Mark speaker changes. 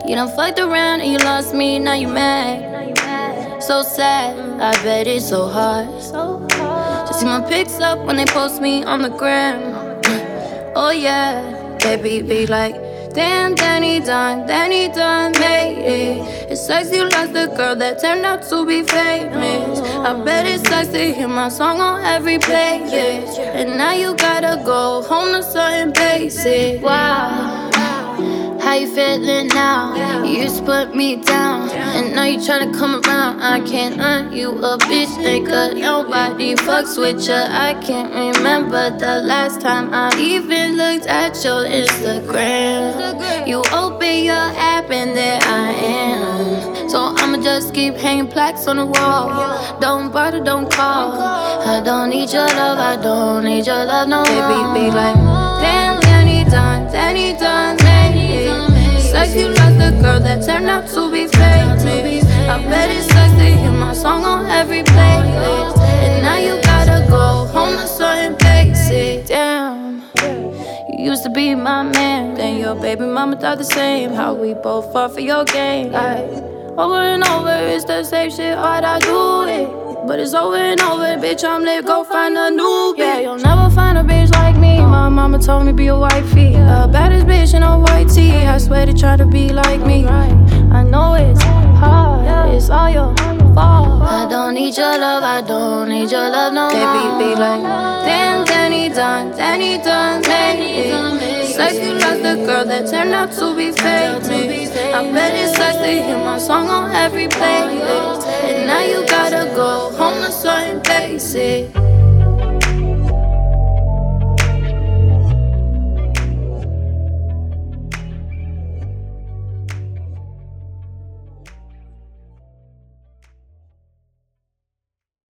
Speaker 1: You done fucked around and you lost me, now you mad. So sad, I bet it's so hard to see my pics up when they post me on the gram. Oh yeah, baby be like, damn, Danny done made it. It sucks you lost the girl that turned out to be famous. I bet it sucks to hear my song on every playlist, and now you gotta go home to something basic. Wow, how you feeling now? You used to put me down, and now you tryna come around. I can't you a bitch, nigga. Nobody fucks with ya. I can't remember the last time I even looked at your Instagram. You open your app and there I am. So I'ma just keep hanging plaques on the wall. Don't bother, don't call. I don't need your love, I don't need your love no more. Baby be like, damn, Danny done made it. Sucks you lost the girl that turned out to be famous. I bet it sucks to hear my song on every playlist, and now you gotta go home to something basic. Damn, you used to be my man, then your baby mama thought the same. How we both fought for your game. Like, over and over, it's the same shit, why'd I do it? But it's over and over, bitch, I'm lit, go find a new bitch. Yeah, you'll never find a bitch like me. My mama told me be a wifey, the baddest bitch in a white tee. I swear they try to be like me. I know it's hard, it's all your fault. I don't need your love, I don't need your love no more. Baby be like, damn, Danny done made it. Sucks you lost the girl that turned out to be famous. I bet it sucks to hear my song on every playlist, and now you gotta go home to something basic.